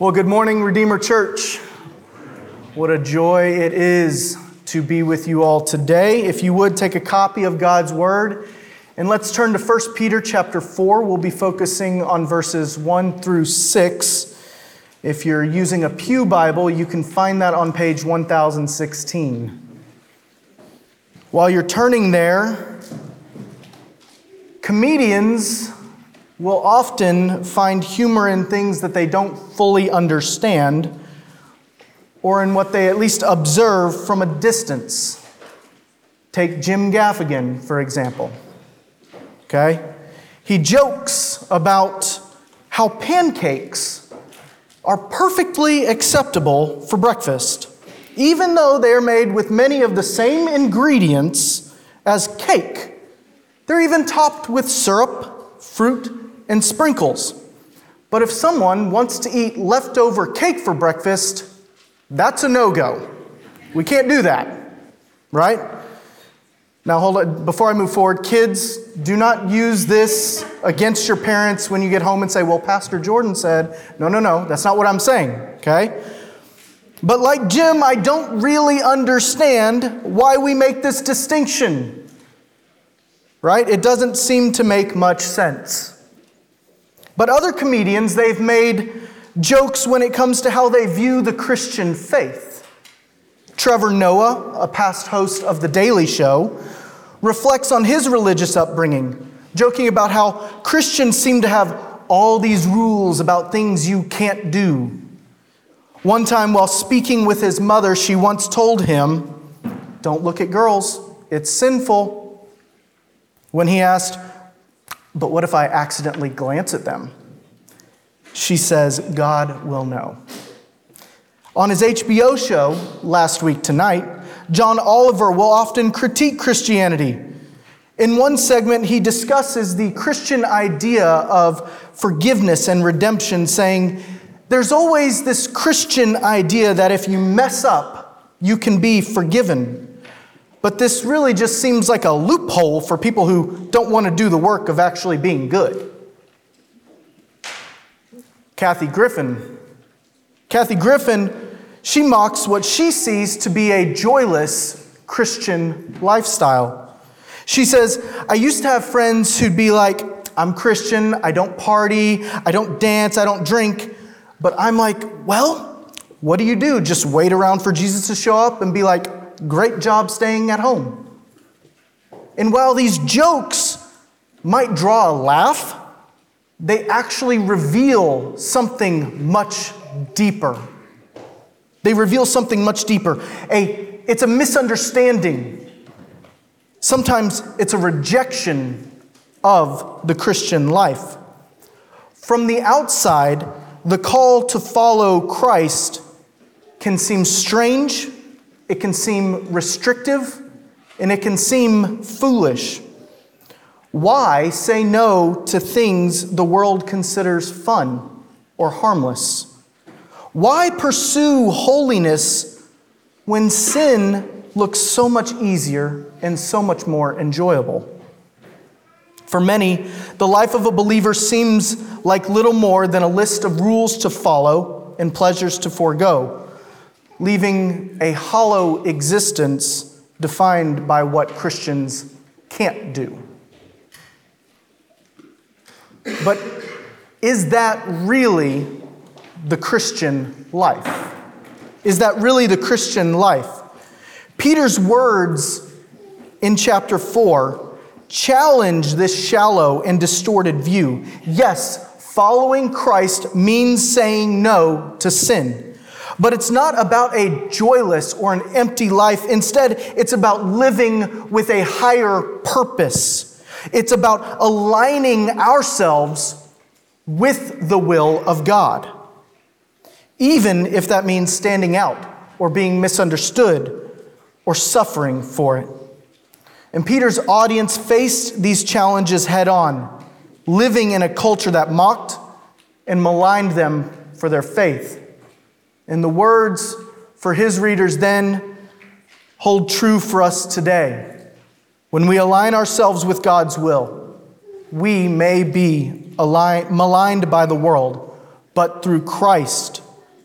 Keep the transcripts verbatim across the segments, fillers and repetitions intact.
Well, good morning, Redeemer Church. What a joy it is to be with you all today. If you would, take a copy of God's Word, and let's turn to First Peter chapter four. We'll be focusing on verses one through six. If you're using a Pew Bible, you can find that on page one thousand sixteen. While you're turning there, comedians will often find humor in things that they don't fully understand, or in what they at least observe from a distance. Take Jim Gaffigan, for example. Okay? He jokes about how pancakes are perfectly acceptable for breakfast, even though they are made with many of the same ingredients as cake. They're even topped with syrup, fruit, and sprinkles. But if someone wants to eat leftover cake for breakfast, that's a no-go. We can't do that, right? Now hold on, before I move forward, kids, do not use this against your parents when you get home and say, well, Pastor Jordan said, no, no, no, that's not what I'm saying, okay? But like Jim, I don't really understand why we make this distinction, right? It doesn't seem to make much sense. But other comedians, they've made jokes when it comes to how they view the Christian faith. Trevor Noah, a past host of The Daily Show, reflects on his religious upbringing, joking about how Christians seem to have all these rules about things you can't do. One time while speaking with his mother, she once told him, "Don't look at girls, it's sinful." When he asked, "But what if I accidentally glance at them?" she says, "God will know." On his H B O show, Last Week Tonight, John Oliver will often critique Christianity. In one segment, he discusses the Christian idea of forgiveness and redemption, saying, there's always this Christian idea that if you mess up, you can be forgiven. But this really just seems like a loophole for people who don't want to do the work of actually being good. Kathy Griffin. Kathy Griffin, she mocks what she sees to be a joyless Christian lifestyle. She says, I used to have friends who'd be like, I'm Christian, I don't party, I don't dance, I don't drink. But I'm like, well, what do you do? Just wait around for Jesus to show up and be like, great job staying at home. And while these jokes might draw a laugh, they actually reveal something much deeper. They reveal something much deeper. A, it's a misunderstanding. Sometimes it's a rejection of the Christian life. From the outside, the call to follow Christ can seem strange, it can seem restrictive, and it can seem foolish. Why say no to things the world considers fun or harmless? Why pursue holiness when sin looks so much easier and so much more enjoyable? For many, the life of a believer seems like little more than a list of rules to follow and pleasures to forego, leaving a hollow existence defined by what Christians can't do. But is that really the Christian life? Is that really the Christian life? Peter's words in chapter four challenge this shallow and distorted view. Yes, following Christ means saying no to sin. But it's not about a joyless or an empty life. Instead, it's about living with a higher purpose. It's about aligning ourselves with the will of God, even if that means standing out or being misunderstood or suffering for it. And Peter's audience faced these challenges head on, living in a culture that mocked and maligned them for their faith. And the words for his readers then hold true for us today. When we align ourselves with God's will, we may be aligned, maligned by the world, but through Christ,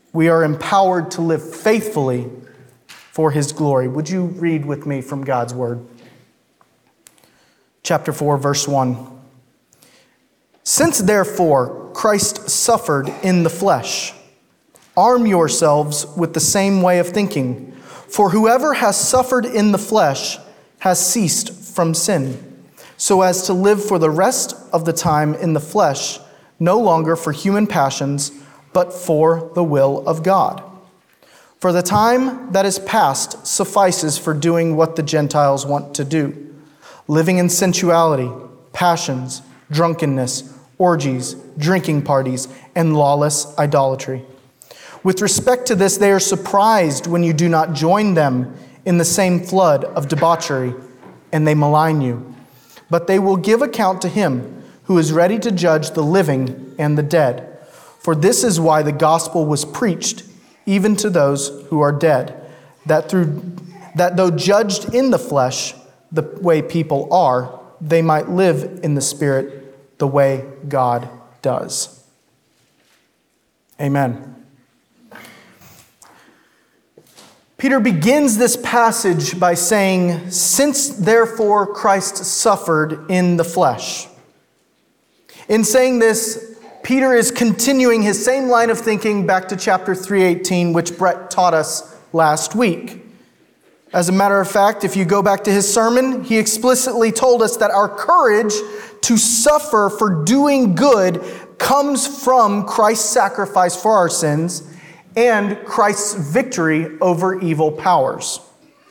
we are empowered to live faithfully for his glory. Would you read with me from God's word? Chapter four, verse one. Since therefore Christ suffered in the flesh, arm yourselves with the same way of thinking. For whoever has suffered in the flesh has ceased from sin, so as to live for the rest of the time in the flesh, no longer for human passions, but for the will of God. For the time that is past suffices for doing what the Gentiles want to do, living in sensuality, passions, drunkenness, orgies, drinking parties, and lawless idolatry. With respect to this, they are surprised when you do not join them in the same flood of debauchery, and they malign you. But they will give account to him who is ready to judge the living and the dead. For this is why the gospel was preached even to those who are dead, that through that though judged in the flesh, the way people are, they might live in the spirit the way God does. Amen. Peter begins this passage by saying, since therefore Christ suffered in the flesh. In saying this, Peter is continuing his same line of thinking back to chapter three eighteen, which Brett taught us last week. As a matter of fact, if you go back to his sermon, he explicitly told us that our courage to suffer for doing good comes from Christ's sacrifice for our sins and Christ's victory over evil powers.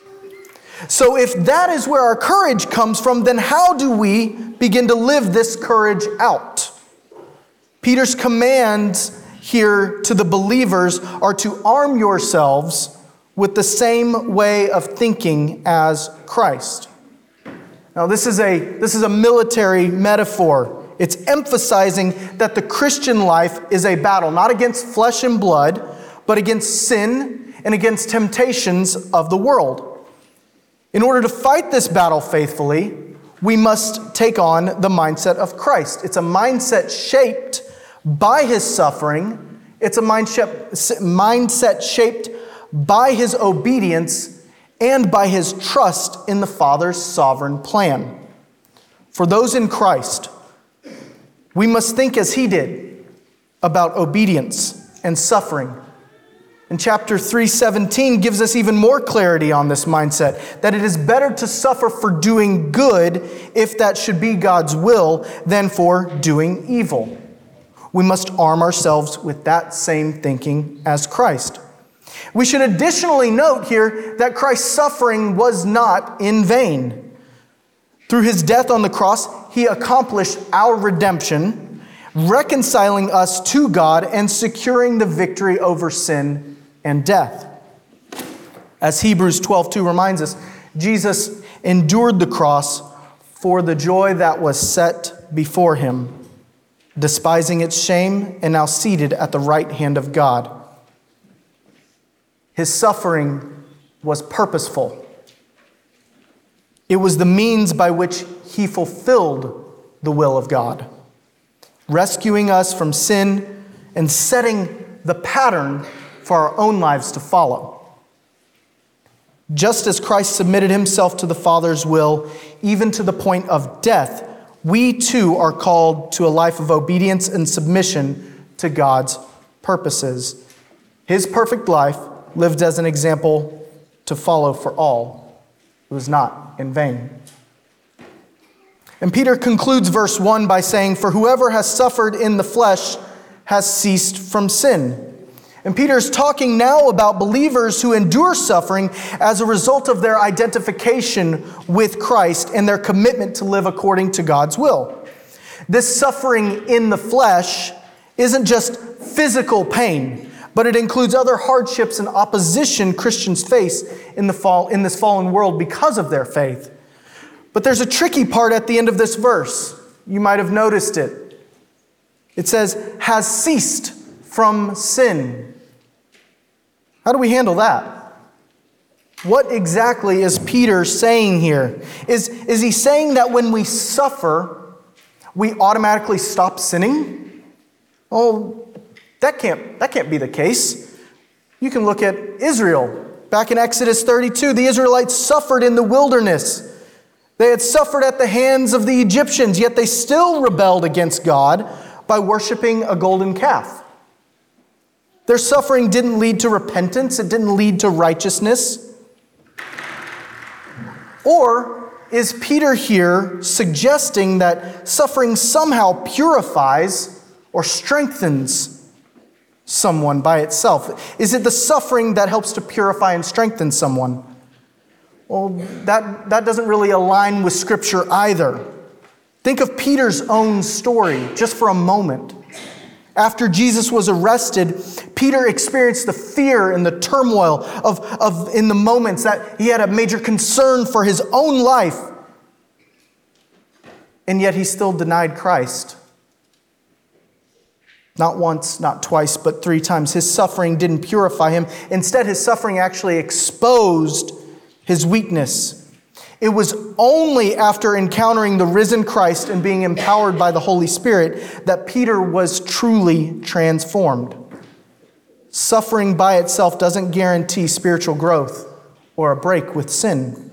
So if that is where our courage comes from, then how do we begin to live this courage out? Peter's commands here to the believers are to arm yourselves with the same way of thinking as Christ. Now, this is a, this is a military metaphor. It's emphasizing that the Christian life is a battle, not against flesh and blood, but against sin and against temptations of the world. In order to fight this battle faithfully, we must take on the mindset of Christ. It's a mindset shaped by his suffering. It's a mindset shaped by his obedience and by his trust in the Father's sovereign plan. For those in Christ, we must think as he did about obedience and suffering. And chapter three seventeen gives us even more clarity on this mindset, that it is better to suffer for doing good, if that should be God's will, than for doing evil. We must arm ourselves with that same thinking as Christ. We should additionally note here that Christ's suffering was not in vain. Through his death on the cross, he accomplished our redemption, reconciling us to God and securing the victory over sin and death. As Hebrews twelve two reminds us, Jesus endured the cross for the joy that was set before him, despising its shame, and now seated at the right hand of God. His suffering was purposeful. It was the means by which he fulfilled the will of God, rescuing us from sin and setting the pattern for our own lives to follow. Just as Christ submitted himself to the Father's will, even to the point of death, we too are called to a life of obedience and submission to God's purposes. His perfect life, lived as an example to follow for all, it was not in vain. And Peter concludes verse one by saying, for whoever has suffered in the flesh has ceased from sin. And Peter is talking now about believers who endure suffering as a result of their identification with Christ and their commitment to live according to God's will. This suffering in the flesh isn't just physical pain, but it includes other hardships and opposition Christians face in the fall in this fallen world because of their faith. But there's a tricky part at the end of this verse. You might have noticed it. It says, has ceased from sin. How do we handle that? What exactly is Peter saying here? Is, is he saying that when we suffer, we automatically stop sinning? Oh, That can't, that can't be the case. You can look at Israel. Back in Exodus thirty-two, the Israelites suffered in the wilderness. They had suffered at the hands of the Egyptians, yet they still rebelled against God by worshiping a golden calf. Their suffering didn't lead to repentance. It didn't lead to righteousness. Or is Peter here suggesting that suffering somehow purifies or strengthens someone by itself? Is it the suffering that helps to purify and strengthen someone? Well, that, that doesn't really align with Scripture either. Think of Peter's own story just for a moment. After Jesus was arrested, Peter experienced the fear and the turmoil of, of in the moments that he had a major concern for his own life. And yet he still denied Christ. Not once, not twice, but three times. His suffering didn't purify him. Instead, his suffering actually exposed his weakness. It was only after encountering the risen Christ and being empowered by the Holy Spirit that Peter was truly transformed. Suffering by itself doesn't guarantee spiritual growth or a break with sin.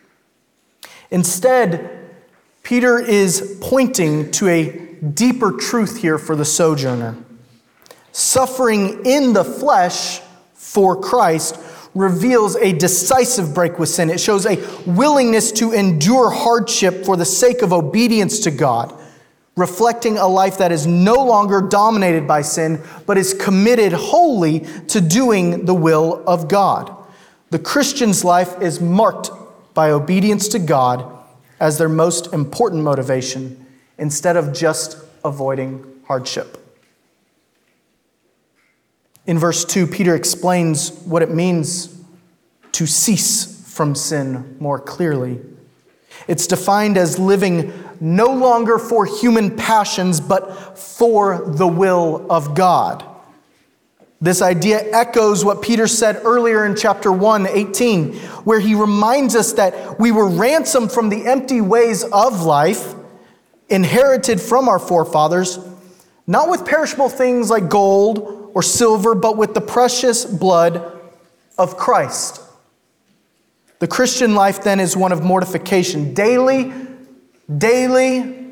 Instead, Peter is pointing to a deeper truth here for the sojourner. Suffering in the flesh for Christ reveals a decisive break with sin. It shows a willingness to endure hardship for the sake of obedience to God, reflecting a life that is no longer dominated by sin, but is committed wholly to doing the will of God. The Christian's life is marked by obedience to God as their most important motivation, instead of just avoiding hardship. In verse two, Peter explains what it means to cease from sin more clearly. It's defined as living no longer for human passions, but for the will of God. This idea echoes what Peter said earlier in chapter one, eighteen, where he reminds us that we were ransomed from the empty ways of life, inherited from our forefathers, not with perishable things like gold or silver, but with the precious blood of Christ. The Christian life then is one of mortification. Daily, daily,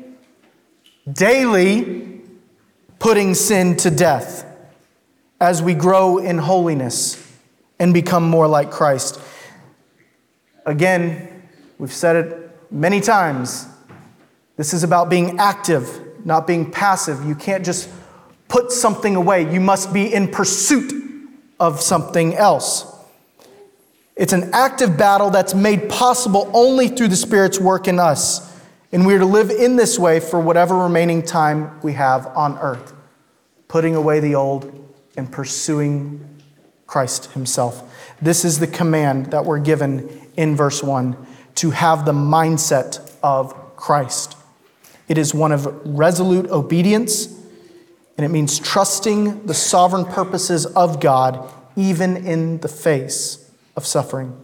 daily putting sin to death as we grow in holiness and become more like Christ. Again, we've said it many times. This is about being active, not being passive. You can't just put something away. You must be in pursuit of something else. It's an active battle that's made possible only through the Spirit's work in us. And we are to live in this way for whatever remaining time we have on earth, putting away the old and pursuing Christ himself. This is the command that we're given in verse one, to have the mindset of Christ. It is one of resolute obedience, and it means trusting the sovereign purposes of God, even in the face of suffering.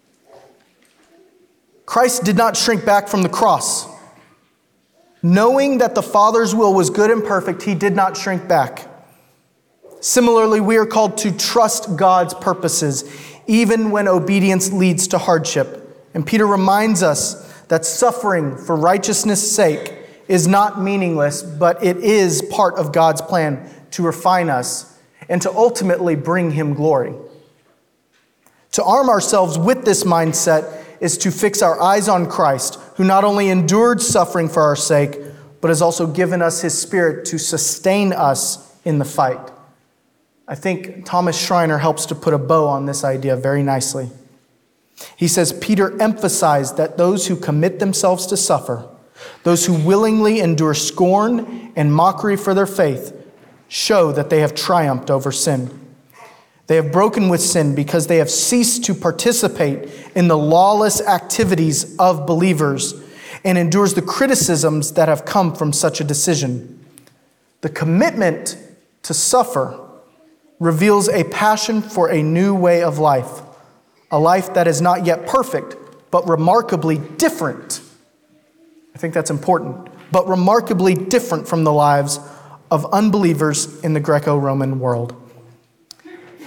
Christ did not shrink back from the cross. Knowing that the Father's will was good and perfect, he did not shrink back. Similarly, we are called to trust God's purposes, even when obedience leads to hardship. And Peter reminds us that suffering for righteousness' sake is not meaningless, but it is part of God's plan to refine us and to ultimately bring him glory. To arm ourselves with this mindset is to fix our eyes on Christ, who not only endured suffering for our sake, but has also given us his Spirit to sustain us in the fight. I think Thomas Schreiner helps to put a bow on this idea very nicely. He says, Peter emphasized that those who commit themselves to suffer, those who willingly endure scorn and mockery for their faith, show that they have triumphed over sin. They have broken with sin because they have ceased to participate in the lawless activities of believers and endures the criticisms that have come from such a decision. The commitment to suffer reveals a passion for a new way of life, a life that is not yet perfect, but remarkably different. I think that's important, but remarkably different from the lives of unbelievers in the Greco-Roman world.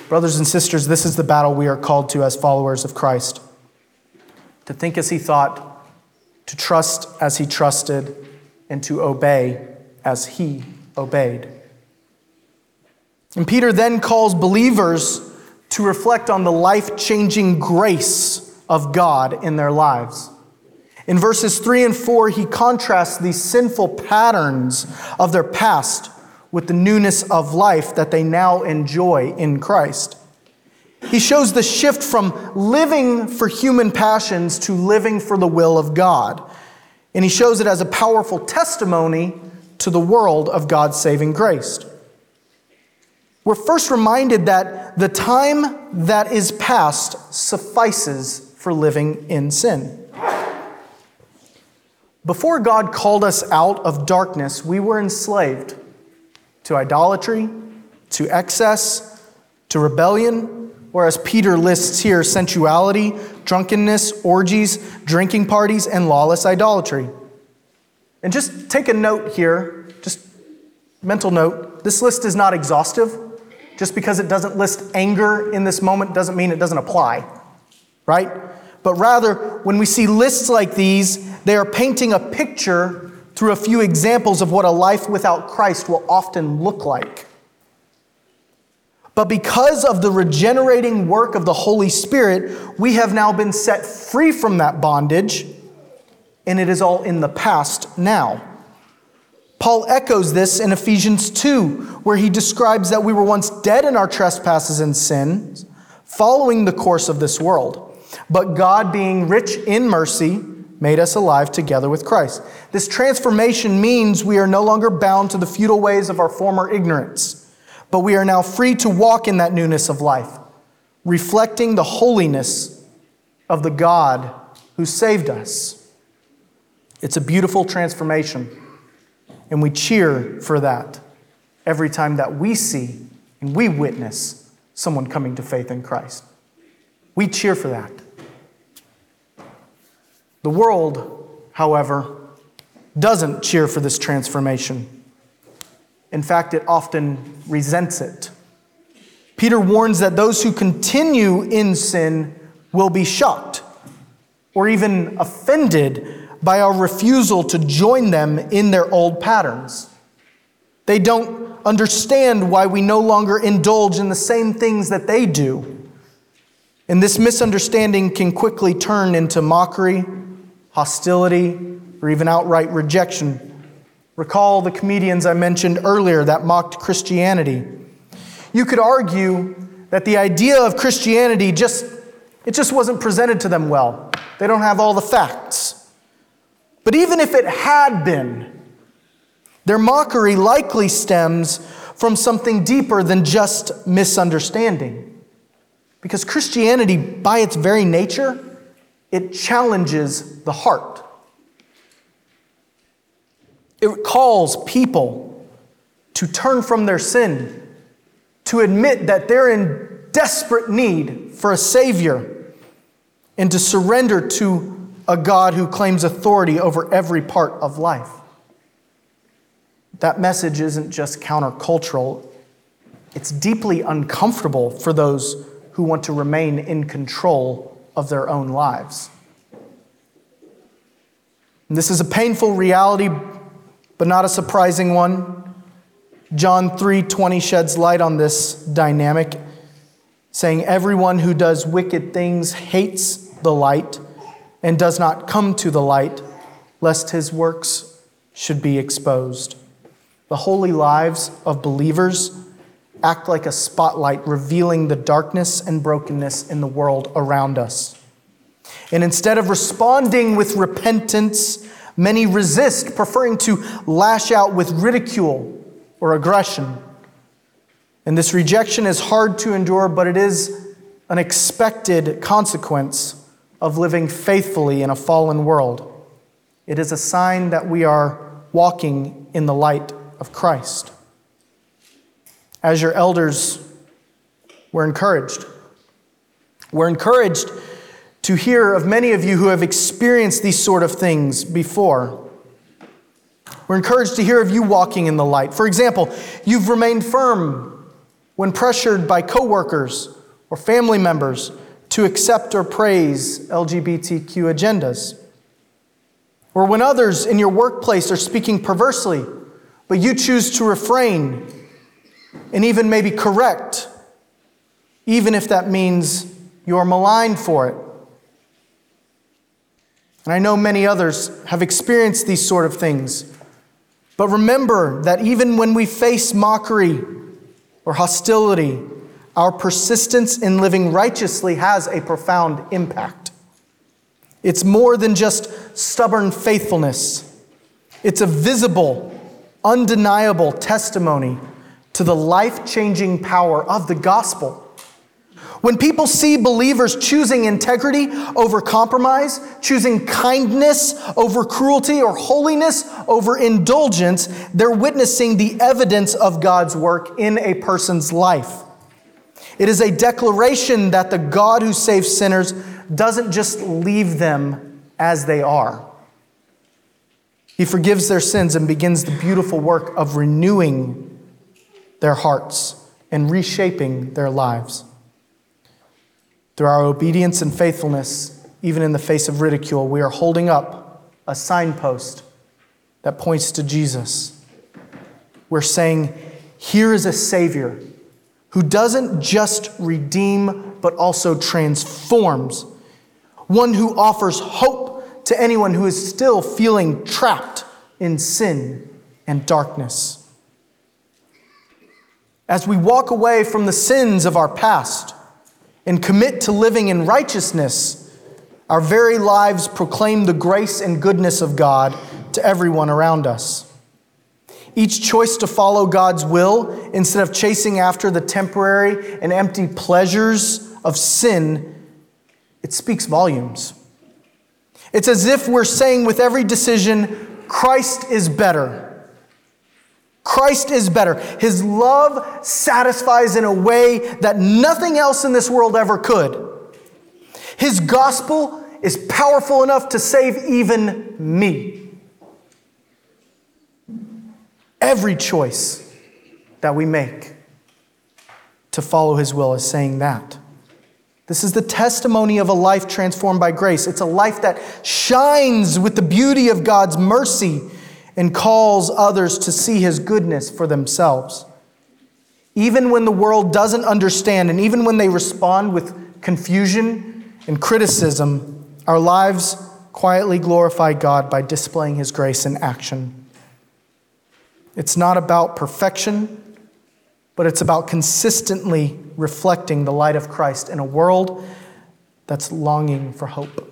Brothers and sisters, this is the battle we are called to as followers of Christ. To think as he thought, to trust as he trusted, and to obey as he obeyed. And Peter then calls believers to reflect on the life-changing grace of God in their lives. In verses three and four, he contrasts these sinful patterns of their past with the newness of life that they now enjoy in Christ. He shows the shift from living for human passions to living for the will of God. And he shows it as a powerful testimony to the world of God's saving grace. We're first reminded that the time that is past suffices for living in sin. Before God called us out of darkness, we were enslaved to idolatry, to excess, to rebellion, or as Peter lists here, sensuality, drunkenness, orgies, drinking parties, and lawless idolatry. And just take a note here, just mental note, this list is not exhaustive. Just because it doesn't list anger in this moment doesn't mean it doesn't apply, right? But rather, when we see lists like these, they are painting a picture through a few examples of what a life without Christ will often look like. But because of the regenerating work of the Holy Spirit, we have now been set free from that bondage, and it is all in the past now. Paul echoes this in Ephesians two, where he describes that we were once dead in our trespasses and sins, following the course of this world. But God, being rich in mercy, made us alive together with Christ. This transformation means we are no longer bound to the futile ways of our former ignorance, but we are now free to walk in that newness of life, reflecting the holiness of the God who saved us. It's a beautiful transformation, and we cheer for that every time that we see and we witness someone coming to faith in Christ. We cheer for that. The world, however, doesn't cheer for this transformation. In fact, it often resents it. Peter warns that those who continue in sin will be shocked or even offended by our refusal to join them in their old patterns. They don't understand why we no longer indulge in the same things that they do. And this misunderstanding can quickly turn into mockery, hostility, or even outright rejection. Recall the comedians I mentioned earlier that mocked Christianity. You could argue that the idea of Christianity just, it just wasn't presented to them well. They don't have all the facts. But even if it had been, their mockery likely stems from something deeper than just misunderstanding. Because Christianity, by its very nature, it challenges the heart. It calls people to turn from their sin, to admit that they're in desperate need for a Savior, and to surrender to a God who claims authority over every part of life. That message isn't just countercultural, it's deeply uncomfortable for those who want to remain in control of their own lives. And this is a painful reality, but not a surprising one. John three twenty sheds light on this dynamic, saying, "Everyone who does wicked things hates the light and does not come to the light, lest his works should be exposed." The holy lives of believers act like a spotlight revealing the darkness and brokenness in the world around us. And instead of responding with repentance, many resist, preferring to lash out with ridicule or aggression. And this rejection is hard to endure, but it is an expected consequence of living faithfully in a fallen world. It is a sign that we are walking in the light of Christ. As your elders, we're encouraged. We're encouraged to hear of many of you who have experienced these sort of things before. We're encouraged to hear of you walking in the light. For example, you've remained firm when pressured by coworkers or family members to accept or praise L G B T Q agendas, or when others in your workplace are speaking perversely, but you choose to refrain and even maybe correct, even if that means you are maligned for it. And I know many others have experienced these sort of things. But remember that even when we face mockery or hostility, our persistence in living righteously has a profound impact. It's more than just stubborn faithfulness. It's a visible, undeniable testimony to the life-changing power of the gospel. When people see believers choosing integrity over compromise, choosing kindness over cruelty, or holiness over indulgence, they're witnessing the evidence of God's work in a person's life. It is a declaration that the God who saves sinners doesn't just leave them as they are. He forgives their sins and begins the beautiful work of renewing their hearts and reshaping their lives. Through our obedience and faithfulness, even in the face of ridicule, we are holding up a signpost that points to Jesus. We're saying, here is a Savior who doesn't just redeem, but also transforms. One who offers hope to anyone who is still feeling trapped in sin and darkness. As we walk away from the sins of our past and commit to living in righteousness, our very lives proclaim the grace and goodness of God to everyone around us. Each choice to follow God's will instead of chasing after the temporary and empty pleasures of sin, it speaks volumes. It's as if we're saying with every decision, Christ is better. Christ is better. His love satisfies in a way that nothing else in this world ever could. His gospel is powerful enough to save even me. Every choice that we make to follow His will is saying that. This is the testimony of a life transformed by grace. It's a life that shines with the beauty of God's mercy and calls others to see His goodness for themselves. Even when the world doesn't understand, and even when they respond with confusion and criticism, our lives quietly glorify God by displaying His grace in action. It's not about perfection, but it's about consistently reflecting the light of Christ in a world that's longing for hope.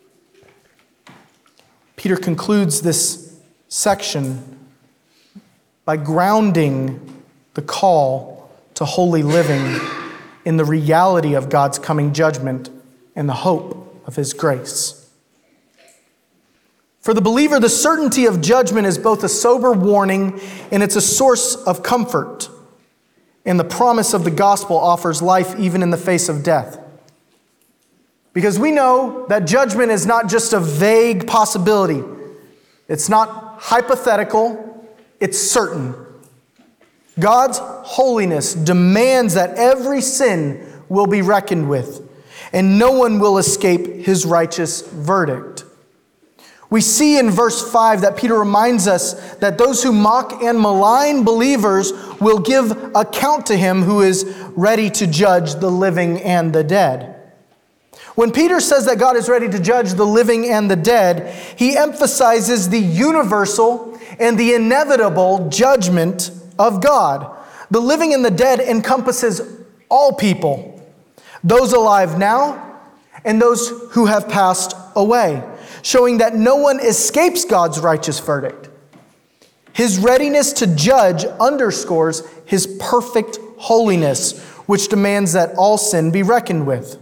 Peter concludes this section by grounding the call to holy living in the reality of God's coming judgment and the hope of His grace. For the believer, the certainty of judgment is both a sober warning and it's a source of comfort. And the promise of the gospel offers life even in the face of death. Because we know that judgment is not just a vague possibility. It's not hypothetical, it's certain. God's holiness demands that every sin will be reckoned with, and no one will escape His righteous verdict. We see in verse five that Peter reminds us that those who mock and malign believers will give account to Him who is ready to judge the living and the dead. When Peter says that God is ready to judge the living and the dead, he emphasizes the universal and the inevitable judgment of God. The living and the dead encompasses all people, those alive now and those who have passed away, showing that no one escapes God's righteous verdict. His readiness to judge underscores His perfect holiness, which demands that all sin be reckoned with.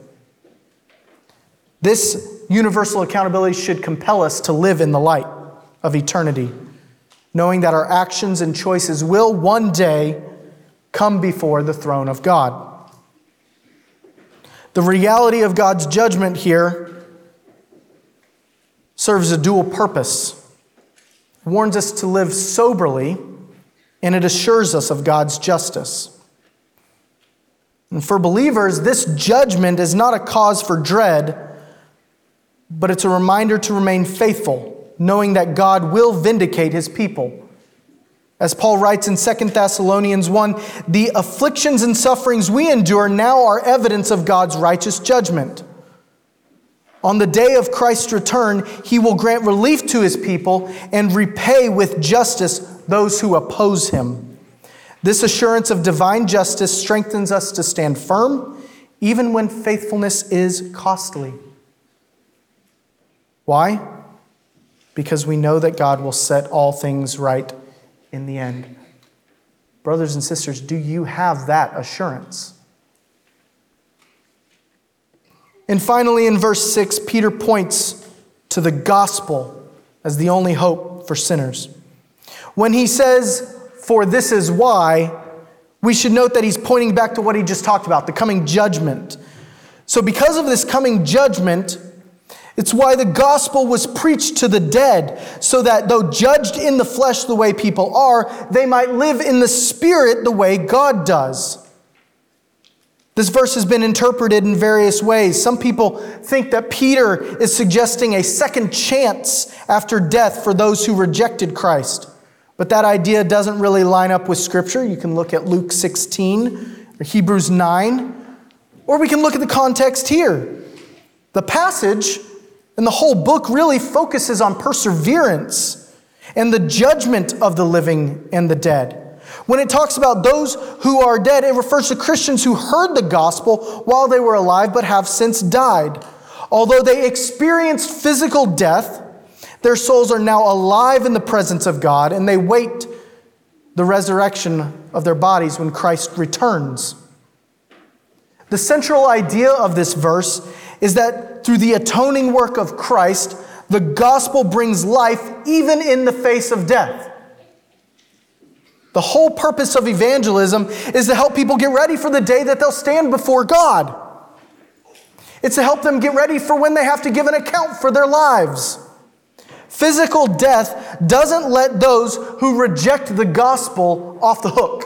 This universal accountability should compel us to live in the light of eternity, knowing that our actions and choices will one day come before the throne of God. The reality of God's judgment here serves a dual purpose. It warns us to live soberly, and it assures us of God's justice. And for believers, this judgment is not a cause for dread, but it's a reminder to remain faithful, knowing that God will vindicate his people. As Paul writes in Second Thessalonians one, the afflictions and sufferings we endure now are evidence of God's righteous judgment. On the day of Christ's return, he will grant relief to his people and repay with justice those who oppose him. This assurance of divine justice strengthens us to stand firm, even when faithfulness is costly. Why? Because we know that God will set all things right in the end. Brothers and sisters, do you have that assurance? And finally, in verse six, Peter points to the gospel as the only hope for sinners. When he says, "For this is why," we should note that he's pointing back to what he just talked about, the coming judgment. So because of this coming judgment, it's why the gospel was preached to the dead, so that though judged in the flesh the way people are, they might live in the spirit the way God does. This verse has been interpreted in various ways. Some people think that Peter is suggesting a second chance after death for those who rejected Christ. But that idea doesn't really line up with Scripture. You can look at Luke sixteen or Hebrews nine, or we can look at the context here. The passage and the whole book really focuses on perseverance and the judgment of the living and the dead. When it talks about those who are dead, it refers to Christians who heard the gospel while they were alive but have since died. Although they experienced physical death, their souls are now alive in the presence of God, and they wait the resurrection of their bodies when Christ returns. The central idea of this verse is that through the atoning work of Christ, the gospel brings life even in the face of death. The whole purpose of evangelism is to help people get ready for the day that they'll stand before God. It's to help them get ready for when they have to give an account for their lives. Physical death doesn't let those who reject the gospel off the hook.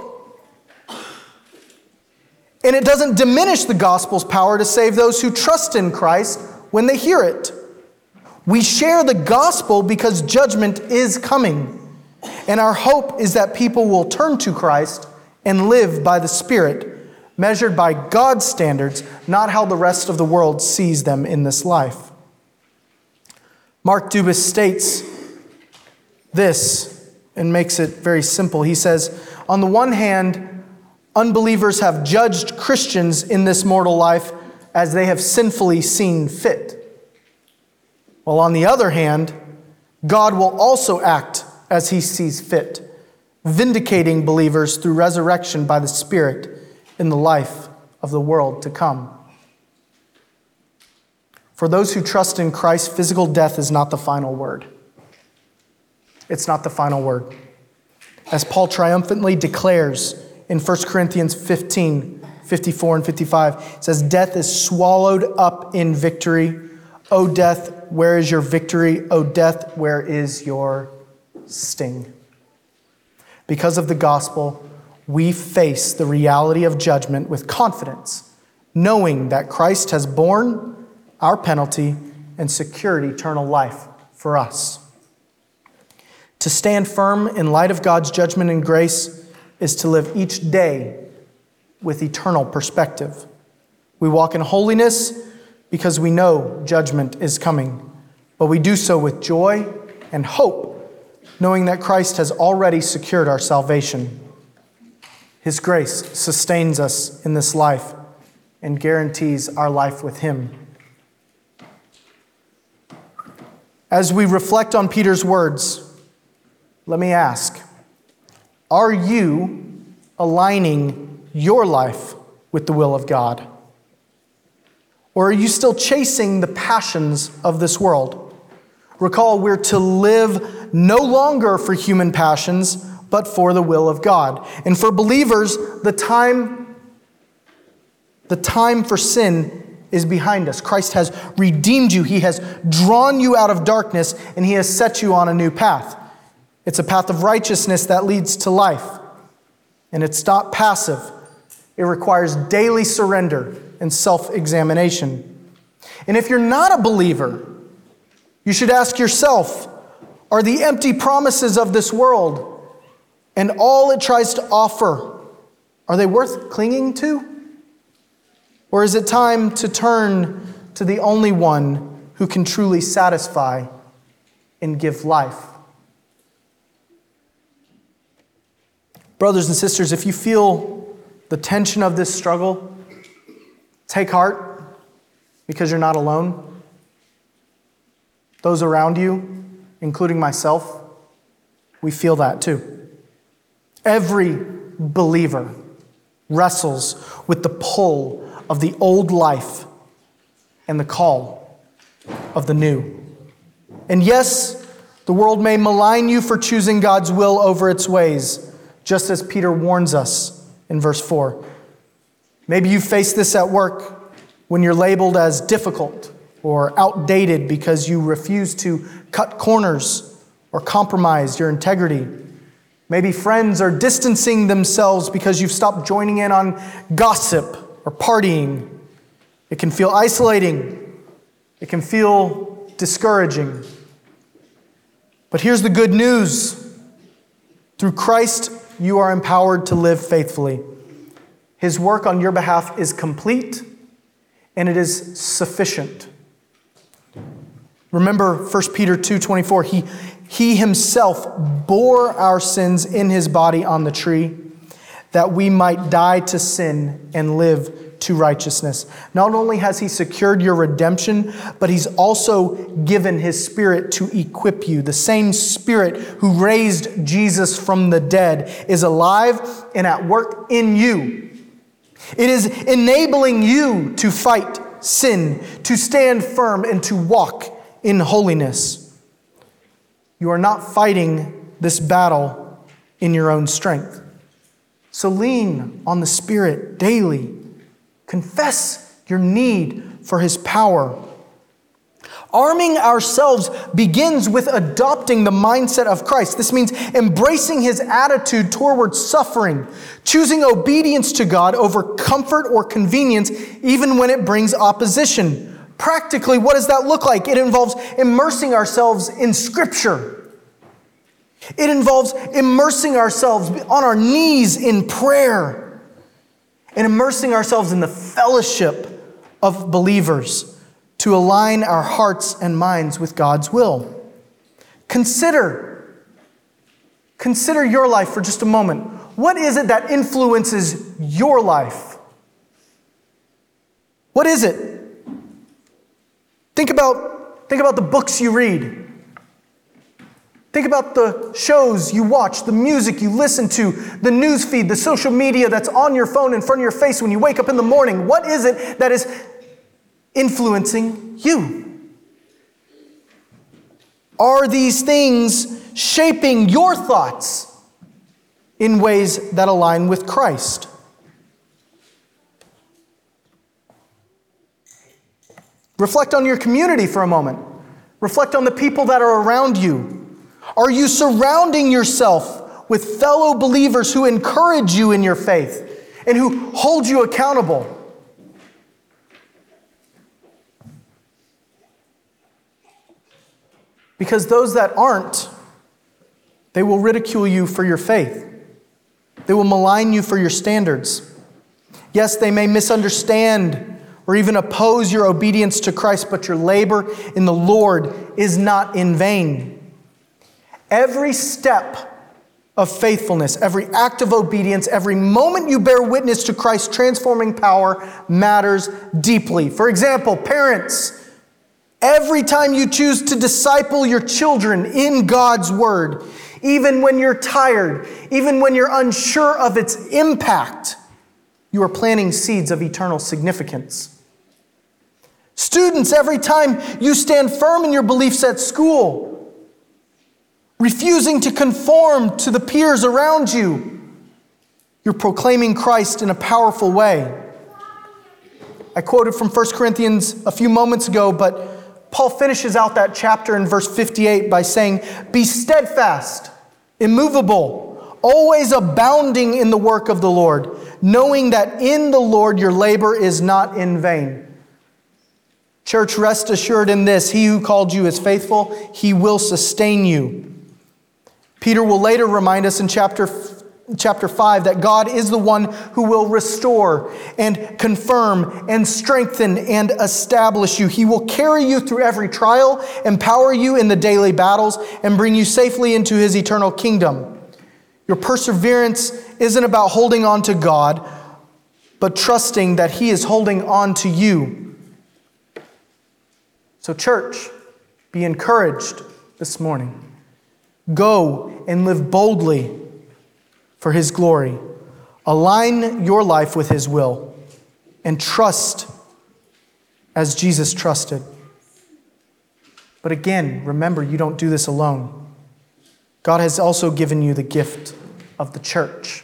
And it doesn't diminish the gospel's power to save those who trust in Christ when they hear it. We share the gospel because judgment is coming. And our hope is that people will turn to Christ and live by the Spirit, measured by God's standards, not how the rest of the world sees them in this life. Mark Dubus states this and makes it very simple. He says, on the one hand, unbelievers have judged Christians in this mortal life as they have sinfully seen fit. While on the other hand, God will also act as he sees fit, vindicating believers through resurrection by the Spirit in the life of the world to come. For those who trust in Christ, physical death is not the final word. It's not the final word. As Paul triumphantly declares in First Corinthians fifteen, fifty-four and fifty-five, it says, death is swallowed up in victory. O death, where is your victory? O death, where is your sting? Because of the gospel, we face the reality of judgment with confidence, knowing that Christ has borne our penalty and secured eternal life for us. To stand firm in light of God's judgment and grace is to live each day with eternal perspective. We walk in holiness because we know judgment is coming, but we do so with joy and hope, knowing that Christ has already secured our salvation. His grace sustains us in this life and guarantees our life with him. As we reflect on Peter's words, let me ask, are you aligning your life with the will of God? Or are you still chasing the passions of this world? Recall, we're to live no longer for human passions, but for the will of God. And for believers, the time, the time for sin is behind us. Christ has redeemed you. He has drawn you out of darkness, and he has set you on a new path. It's a path of righteousness that leads to life. And it's not passive. It requires daily surrender and self-examination. And if you're not a believer, you should ask yourself, are the empty promises of this world and all it tries to offer, are they worth clinging to? Or is it time to turn to the only one who can truly satisfy and give life? Brothers and sisters, if you feel the tension of this struggle, take heart, because you're not alone. Those around you, including myself, we feel that too. Every believer wrestles with the pull of the old life and the call of the new. And yes, the world may malign you for choosing God's will over its ways, just as Peter warns us in verse four. Maybe you face this at work when you're labeled as difficult or outdated because you refuse to cut corners or compromise your integrity. Maybe friends are distancing themselves because you've stopped joining in on gossip or partying. It can feel isolating. It can feel discouraging. But here's the good news. Through Christ, you are empowered to live faithfully. His work on your behalf is complete, and it is sufficient. Remember First Peter two twenty-four, he, he himself bore our sins in his body on the tree, that we might die to sin and live to righteousness. Not only has he secured your redemption, but he's also given his Spirit to equip you. The same Spirit who raised Jesus from the dead is alive and at work in you. It is enabling you to fight sin, to stand firm, and to walk in holiness. You are not fighting this battle in your own strength. So lean on the Spirit daily. Confess your need for his power. Arming ourselves begins with adopting the mindset of Christ. This means embracing his attitude towards suffering, choosing obedience to God over comfort or convenience, even when it brings opposition. Practically, what does that look like? It involves immersing ourselves in Scripture. It involves immersing ourselves on our knees in prayer and immersing ourselves in the fellowship of believers to align our hearts and minds with God's will. Consider, consider your life for just a moment. What is it that influences your life? What is it? Think about, think about the books you read. Think about the shows you watch, the music you listen to, the news feed, the social media that's on your phone in front of your face when you wake up in the morning. What is it that is influencing you? Are these things shaping your thoughts in ways that align with Christ? Reflect on your community for a moment. Reflect on the people that are around you. Are you surrounding yourself with fellow believers who encourage you in your faith and who hold you accountable? Because those that aren't, they will ridicule you for your faith. They will malign you for your standards. Yes, they may misunderstand or even oppose your obedience to Christ, but your labor in the Lord is not in vain. Every step of faithfulness, every act of obedience, every moment you bear witness to Christ's transforming power matters deeply. For example, parents, every time you choose to disciple your children in God's Word, even when you're tired, even when you're unsure of its impact, you are planting seeds of eternal significance. Students, every time you stand firm in your beliefs at school, refusing to conform to the peers around you, you're proclaiming Christ in a powerful way. I quoted from First Corinthians a few moments ago, but Paul finishes out that chapter in verse fifty-eight by saying, "Be steadfast, immovable, always abounding in the work of the Lord, knowing that in the Lord your labor is not in vain. Church, rest assured in this, he who called you is faithful, he will sustain you. Peter will later remind us in chapter Chapter five, that God is the one who will restore and confirm and strengthen and establish you. He will carry you through every trial, empower you in the daily battles, and bring you safely into his eternal kingdom. Your perseverance isn't about holding on to God, but trusting that he is holding on to you. So church, be encouraged this morning. Go and live boldly for his glory. Align your life with his will and trust as Jesus trusted. But again, remember, you don't do this alone. God has also given you the gift of the church.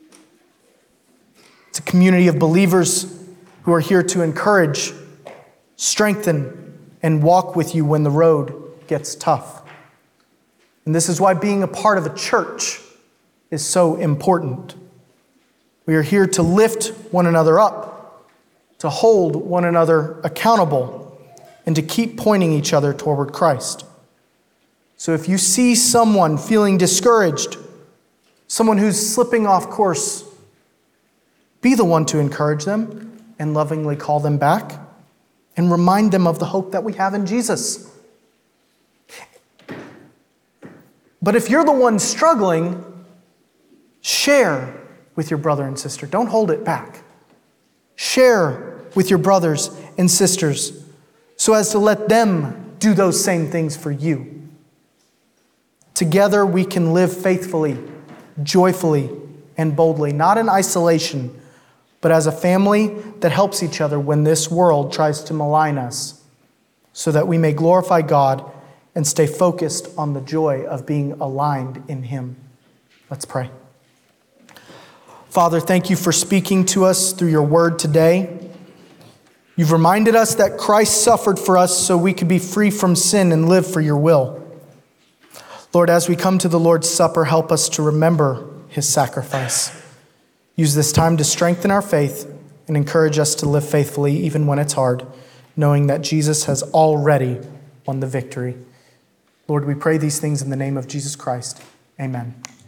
It's a community of believers who are here to encourage, strengthen, and walk with you when the road gets tough. And this is why being a part of a church is so important. We are here to lift one another up, to hold one another accountable, and to keep pointing each other toward Christ. So if you see someone feeling discouraged, someone who's slipping off course, be the one to encourage them and lovingly call them back and remind them of the hope that we have in Jesus. But if you're the one struggling, share with your brother and sister. Don't hold it back. Share with your brothers and sisters so as to let them do those same things for you. Together we can live faithfully, joyfully, and boldly, not in isolation, but as a family that helps each other when this world tries to malign us, so that we may glorify God and stay focused on the joy of being aligned in him. Let's pray. Father, thank you for speaking to us through your word today. You've reminded us that Christ suffered for us so we could be free from sin and live for your will. Lord, as we come to the Lord's Supper, help us to remember his sacrifice. Use this time to strengthen our faith and encourage us to live faithfully even when it's hard, knowing that Jesus has already won the victory. Lord, we pray these things in the name of Jesus Christ. Amen.